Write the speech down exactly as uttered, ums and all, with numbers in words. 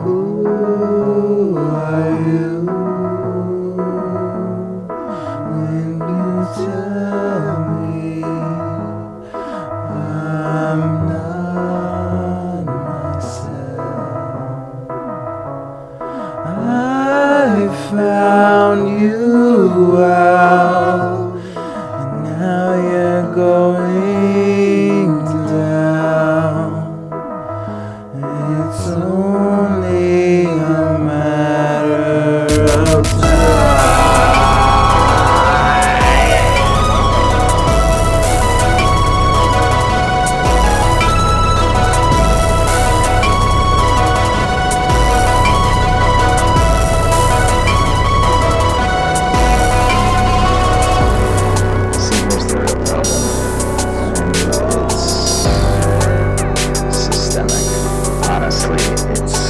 Who are you when you tell me I'm not myself? I found you out, and now you're going down. It's only a matter of See, here's the real problem. It's systemic. Honestly, it's